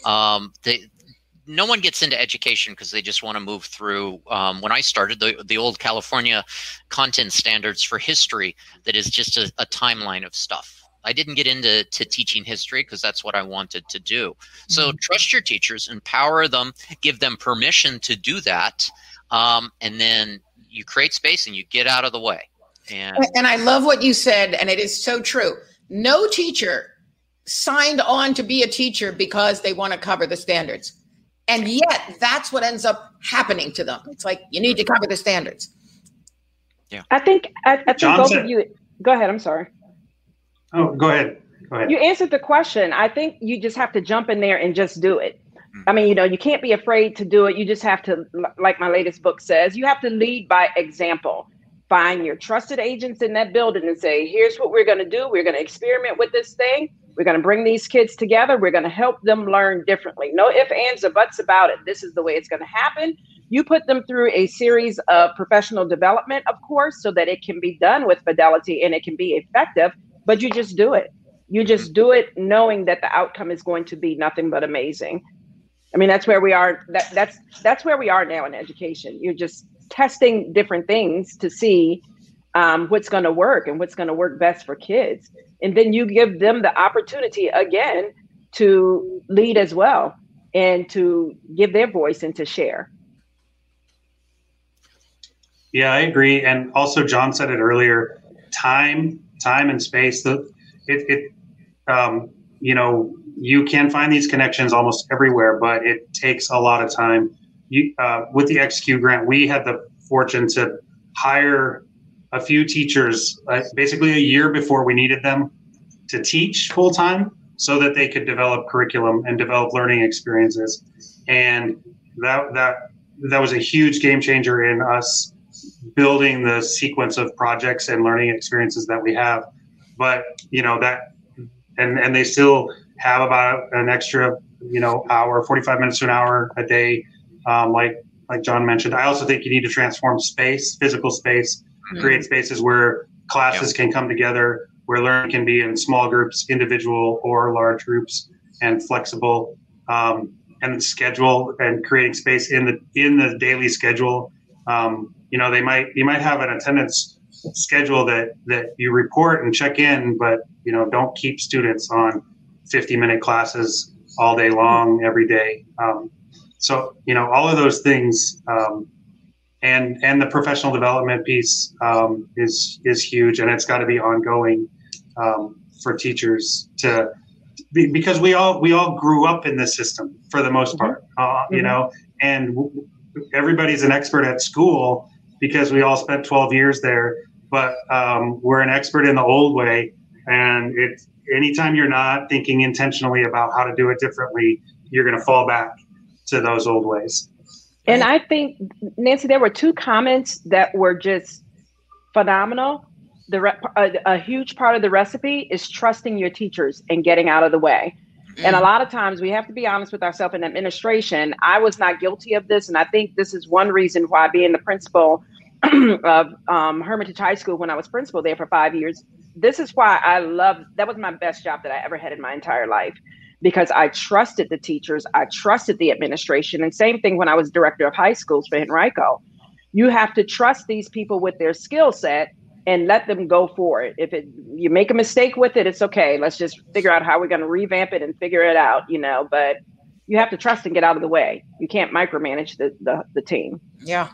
No one gets into education because they just want to move through. When I started, the old California content standards for history, that is just a timeline of stuff. I didn't get into teaching history because that's what I wanted to do. So trust your teachers, empower them, give them permission to do that. And then you create space and you get out of the way. And I love what you said, and it is so true. No teacher signed on to be a teacher because they want to cover the standards. And yet that's what ends up happening to them. It's like, you need to cover the standards. Yeah. I think both of you, go ahead. I'm sorry. Oh, go ahead. You answered the question. I think you just have to jump in there and just do it. I mean, you can't be afraid to do it. You just have to, like my latest book says, you have to lead by example. Find your trusted agents in that building and say, here's what we're going to do. We're going to experiment with this thing. We're going to bring these kids together. We're going to help them learn differently. No ifs, ands, or buts about it. This is the way it's going to happen. You put them through a series of professional development, of course, so that it can be done with fidelity and it can be effective, but you just do it. You just do it knowing that the outcome is going to be nothing but amazing. I mean, that's where we are. That's where we are now in education. You're just testing different things to see what's going to work and what's going to work best for kids. And then you give them the opportunity again to lead as well and to give their voice and to share. Yeah, I agree. And also John said it earlier, time and space. You can find these connections almost everywhere, but it takes a lot of time. With the XQ grant, we had the fortune to hire a few teachers basically a year before we needed them to teach full time so that they could develop curriculum and develop learning experiences. And that was a huge game changer in us building the sequence of projects and learning experiences that we have. But, that, and they still have about an extra, hour, 45 minutes to an hour a day. Like John mentioned, I also think you need to transform physical space, create spaces where classes can come together, where learning can be in small groups, individual or large groups, and flexible, and schedule and creating space in the daily schedule. You might have an attendance schedule that you report and check in, but don't keep students on 50-minute classes all day long every day. So all of those things, and the professional development piece is huge, and it's got to be ongoing for teachers because we all grew up in this system for the most part, and everybody's an expert at school because we all spent 12 years there, but we're an expert in the old way, and it's anytime you're not thinking intentionally about how to do it differently, you're going to fall back to those old ways. And I think, Nancy, there were two comments that were just phenomenal. A huge part of the recipe is trusting your teachers and getting out of the way. And a lot of times we have to be honest with ourselves in administration. I was not guilty of this. And I think this is one reason why, being the principal of Hermitage High School, when I was principal there for 5 years, this is why that was my best job that I ever had in my entire life, because I trusted the teachers, I trusted the administration. And same thing when I was director of high schools for Henrico. You have to trust these people with their skill set and let them go for it. If you make a mistake with it, it's okay. Let's just figure out how we're going to revamp it and figure it out, but you have to trust and get out of the way. You can't micromanage the team. Yeah.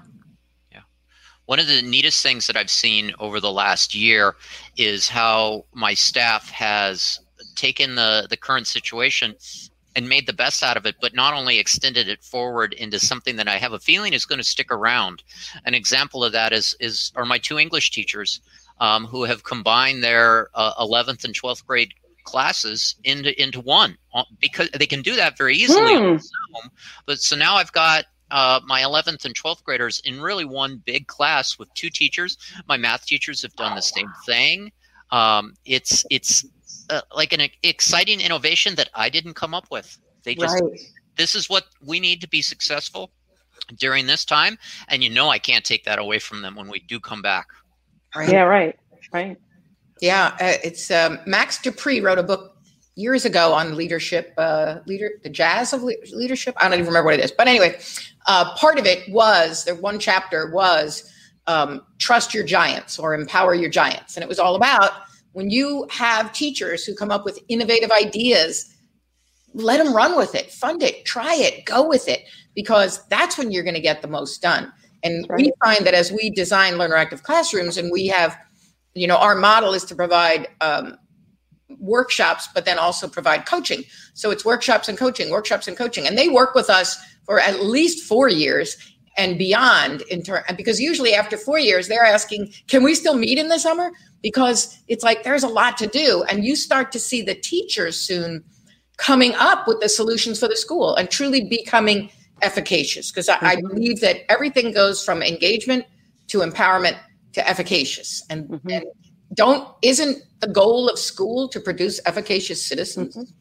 One of the neatest things that I've seen over the last year is how my staff has taken the current situation and made the best out of it, but not only extended it forward into something that I have a feeling is going to stick around. An example of that are my two English teachers who have combined their 11th and 12th grade classes into one, because they can do that very easily on Zoom. But so now I've got my 11th and 12th graders in really one big class with two teachers. My math teachers have done the same thing. It's like an exciting innovation that I didn't come up with. This is what we need to be successful during this time. And I can't take that away from them when we do come back. Right. Yeah, right. Yeah, it's Max Dupree wrote a book years ago on leadership, the jazz of leadership. I don't even remember what it is. But anyway, part of it was, the one chapter was trust your giants or empower your giants. And it was all about, when you have teachers who come up with innovative ideas, let them run with it, fund it, try it, go with it, because that's when you're going to get the most done. And we find that as we design learner active classrooms, and we have, our model is to provide workshops, but then also provide coaching. So it's workshops and coaching. And they work with us for at least 4 years and beyond, because usually after 4 years, they're asking, can we still meet in the summer? Because it's like, there's a lot to do. And you start to see the teachers soon coming up with the solutions for the school and truly becoming efficacious. Because I believe that everything goes from engagement to empowerment to efficacious. And isn't the goal of school to produce efficacious citizens?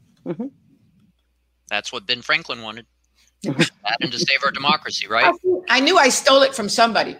That's what Ben Franklin wanted. And to save our democracy, right? I knew I stole it from somebody.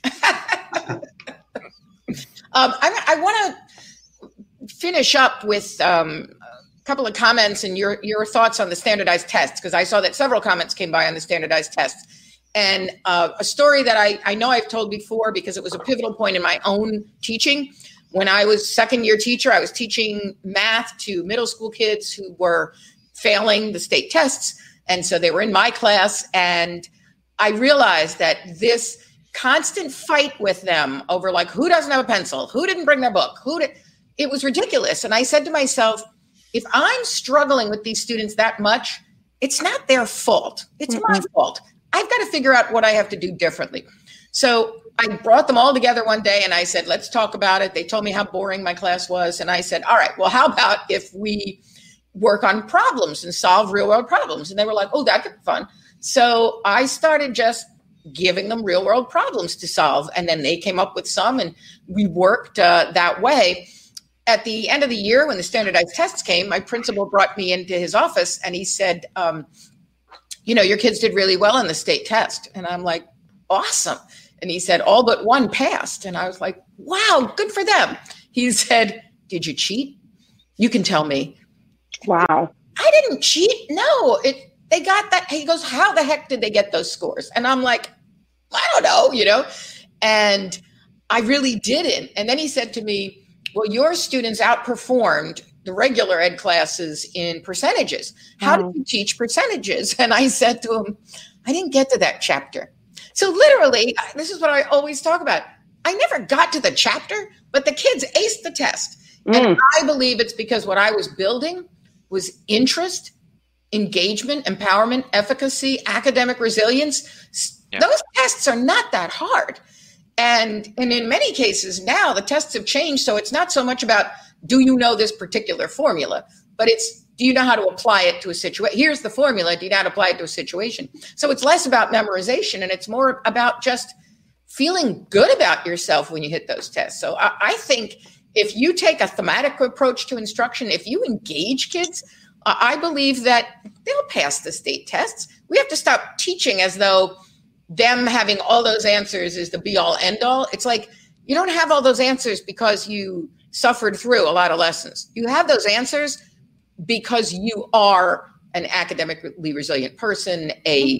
I want to finish up with a couple of comments and your thoughts on the standardized tests, because I saw that several comments came by on the standardized tests. And a story that I know I've told before, because it was a pivotal point in my own teaching. When I was second-year teacher, I was teaching math to middle school kids who were failing the state tests. And so they were in my class, and I realized that this constant fight with them over, like, who doesn't have a pencil, who didn't bring their book, it was ridiculous. And I said to myself, if I'm struggling with these students that much, it's not their fault. It's my fault. I've got to figure out what I have to do differently. So I brought them all together one day and I said, let's talk about it. They told me how boring my class was. And I said, all right, well, how about if we work on problems and solve real world problems? And they were like, oh, that could be fun. So I started just giving them real world problems to solve. And then they came up with some, and we worked that way. At the end of the year, when the standardized tests came, my principal brought me into his office and he said, your kids did really well in the state test. And I'm like, awesome. And he said, all but one passed. And I was like, wow, good for them. He said, did you cheat? You can tell me. Wow. I didn't cheat. No, they got that. He goes, how the heck did they get those scores? And I'm like, I don't know, and I really didn't. And then he said to me, well, your students outperformed the regular ed classes in percentages. How did you teach percentages? And I said to him, I didn't get to that chapter. So literally, this is what I always talk about. I never got to the chapter, but the kids aced the test. And I believe it's because what I was building was interest, engagement, empowerment, efficacy, academic resilience. Yeah. Those tests are not that hard. And in many cases now, the tests have changed. So it's not so much about, do you know this particular formula? But it's, do you know how to apply it to a situation? Here's the formula. Do you know how to apply it to a situation? So it's less about memorization and it's more about just feeling good about yourself when you hit those tests. So I think if you take a thematic approach to instruction, if you engage kids, I believe that they'll pass the state tests. We have to stop teaching as though them having all those answers is the be all end all. It's like, you don't have all those answers because you suffered through a lot of lessons. You have those answers because you are an academically resilient person, go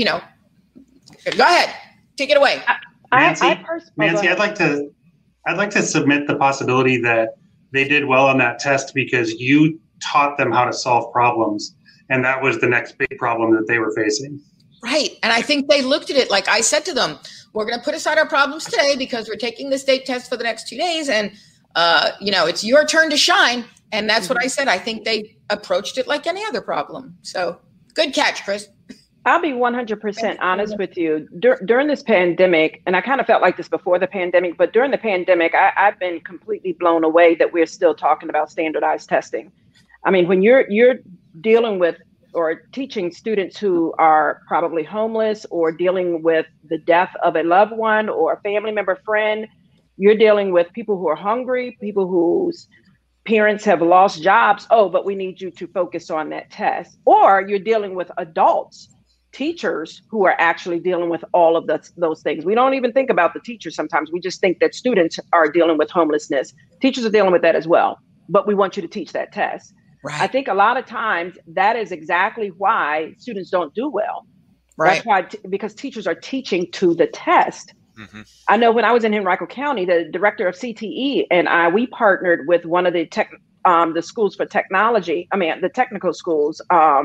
ahead, take it away. Nancy, I'd like to submit the possibility that they did well on that test because you taught them how to solve problems. And that was the next big problem that they were facing. Right. And I think they looked at it like I said to them, we're going to put aside our problems today because we're taking the state test for the next 2 days. And, it's your turn to shine. And that's what I said. I think they approached it like any other problem. So good catch, Chris. I'll be 100% honest with you. During this pandemic, and I kind of felt like this before the pandemic, but during the pandemic, I've been completely blown away that we're still talking about standardized testing. I mean, when you're dealing with or teaching students who are probably homeless or dealing with the death of a loved one or a family member, friend, you're dealing with people who are hungry, people whose parents have lost jobs. Oh, but we need you to focus on that test. Or you're dealing with adults, teachers who are actually dealing with all of those things. We don't even think about the teachers sometimes. We just think that students are dealing with homelessness. Teachers are dealing with that as well. But we want you to teach that test. Right. I think a lot of times that is exactly why students don't do well. Right. That's why, because teachers are teaching to the test. Mm-hmm. I know when I was in Henrico County, the director of CTE and we partnered with one of the schools for technology. The technical schools.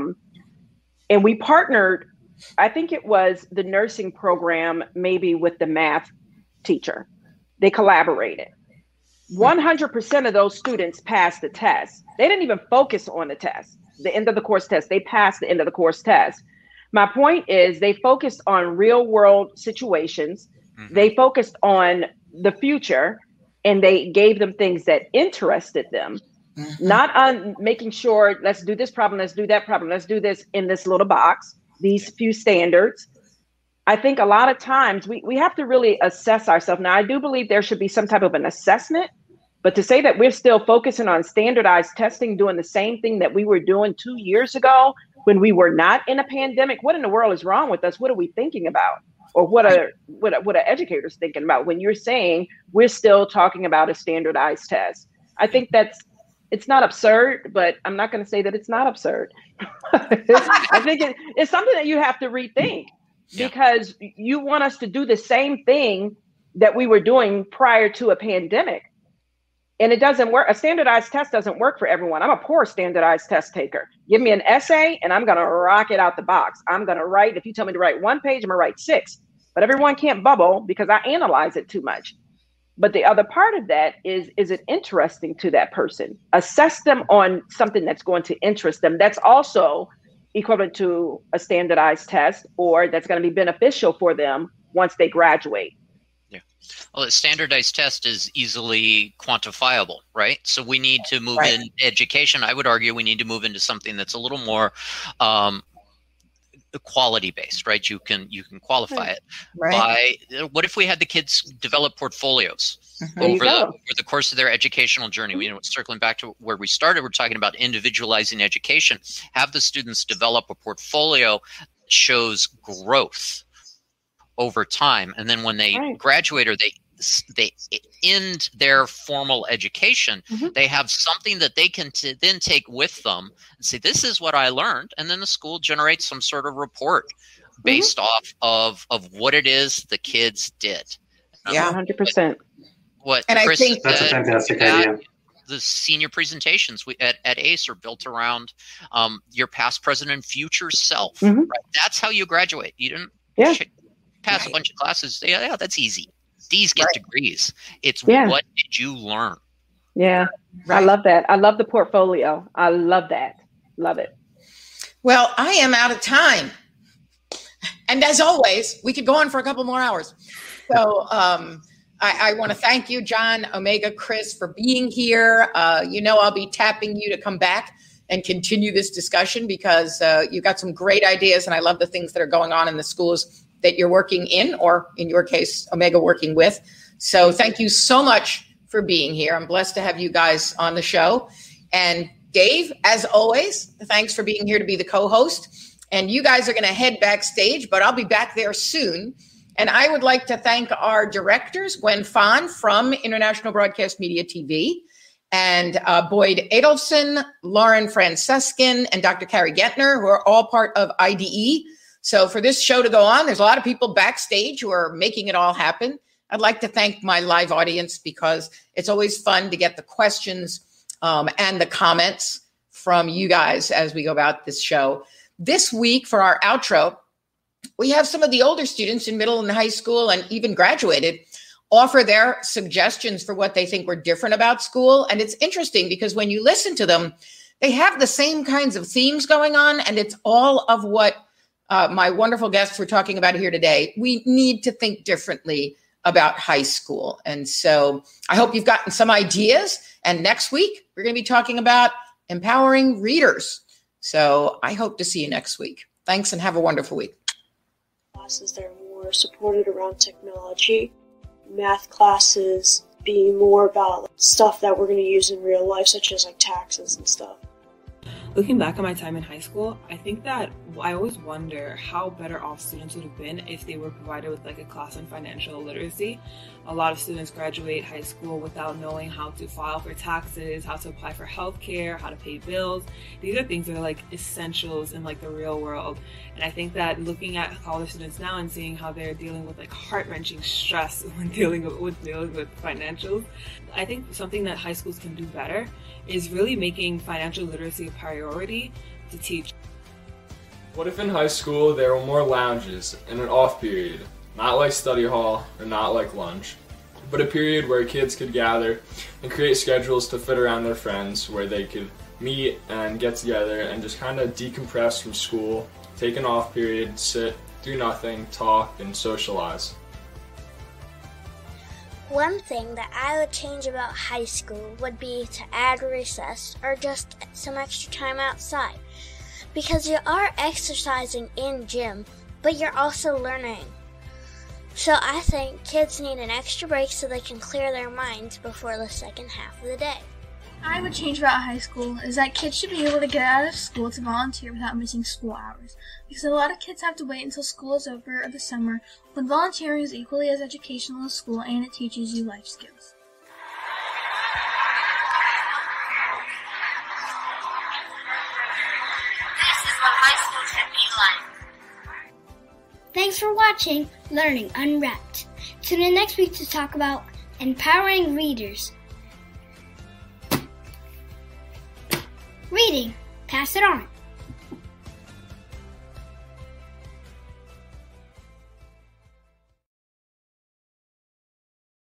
And we partnered, I think it was the nursing program, maybe with the math teacher. They collaborated. 100% of those students passed the test. They didn't even focus on the test, the end of the course test. They passed the end of the course test. My point is they focused on real world situations. Mm-hmm. They focused on the future and they gave them things that interested them, mm-hmm. not on making sure, let's do this problem, let's do that problem, let's do this in this little box, these few standards. I think a lot of times we have to really assess ourselves. Now, I do believe there should be some type of an assessment, but to say that we're still focusing on standardized testing, doing the same thing that we were doing 2 years ago when we were not in a pandemic, what in the world is wrong with us? What are we thinking about? Or what are educators thinking about when you're saying we're still talking about a standardized test? I think it's not absurd, but I'm not going to say that it's not absurd. I think it's something that you have to rethink. Yeah. Because you want us to do the same thing that we were doing prior to a pandemic. And it doesn't work. A standardized test doesn't work for everyone. I'm a poor standardized test taker. Give me an essay and I'm going to rock it out the box. I'm going to write, if you tell me to write 1 page, I'm going to write 6. But everyone can't bubble because I analyze it too much. But the other part of that is it interesting to that person? Assess them on something that's going to interest them. That's also equivalent to a standardized test, or that's going to be beneficial for them once they graduate. Yeah. Well, a standardized test is easily quantifiable, right? So we need to move in education. I would argue we need to move into something that's a little more the quality based, right? You can qualify it Right. by what if we had the kids develop portfolios over the course of their educational journey? You know, circling back to where we started, we're talking about individualizing education. Have the students develop a portfolio that shows growth over time, and then when they graduate or they end their formal education, they have something that they can then take with them and say, this is what I learned. And then the school generates some sort of report based off of what it is the kids did. Yeah, 100%. And Chris I think that's a fantastic idea. The senior presentations at ACE are built around your past, present, and future self. Right? That's how you graduate. You didn't pass a bunch of classes. Yeah, that's easy. These get degrees. It's what did you learn? Yeah, I love that. I love the portfolio. I love that. Love it. Well, I am out of time. And as always, we could go on for a couple more hours. So I want to thank you, John, Omega, Chris, for being here. I'll be tapping you to come back and continue this discussion because you've got some great ideas. And I love the things that are going on in the schools that you're working in, or in your case, Omega working with. So thank you so much for being here. I'm blessed to have you guys on the show. And Dave, as always, thanks for being here to be the co-host. And you guys are going to head backstage, but I'll be back there soon. And I would like to thank our directors, Gwen Fahn from International Broadcast Media TV, and Boyd Adolfson, Lauren Franceskin, and Dr. Carrie Gentner, who are all part of IDE. So for this show to go on, there's a lot of people backstage who are making it all happen. I'd like to thank my live audience because it's always fun to get the questions and the comments from you guys as we go about this show. This week for our outro, we have some of the older students in middle and high school and even graduated offer their suggestions for what they think were different about school. And it's interesting because when you listen to them, they have the same kinds of themes going on. And it's all of what my wonderful guests were talking about here today. We need to think differently about high school. And so I hope you've gotten some ideas. And next week, we're going to be talking about empowering readers. So I hope to see you next week. Thanks and have a wonderful week. Classes that are more supported around technology. Math classes being more about stuff that we're going to use in real life, such as like taxes and stuff. Looking back on my time in high school, I think that I always wonder how better off students would have been if they were provided with like a class on financial literacy. A lot of students graduate high school without knowing how to file for taxes, how to apply for healthcare, how to pay bills. These are things that are like essentials in like the real world. And I think that looking at college students now and seeing how they're dealing with like heart-wrenching stress when dealing with financials, I think something that high schools can do better is really making financial literacy a priority to teach. What if in high school there were more lounges and an off period, not like study hall or not like lunch, but a period where kids could gather and create schedules to fit around their friends, where they could meet and get together and just kind of decompress from school, take an off period, sit, do nothing, talk, and socialize. One thing that I would change about high school would be to add recess or just some extra time outside. Because you are exercising in gym, but you're also learning. So I think kids need an extra break so they can clear their minds before the second half of the day. I would change about high school is that kids should be able to get out of school to volunteer without missing school hours. Because a lot of kids have to wait until school is over or the summer, when volunteering is equally as educational as school and it teaches you life skills. This is what high school should be like. Thanks for watching Learning Unwrapped. Tune in next week to talk about empowering readers. Reading, pass it on.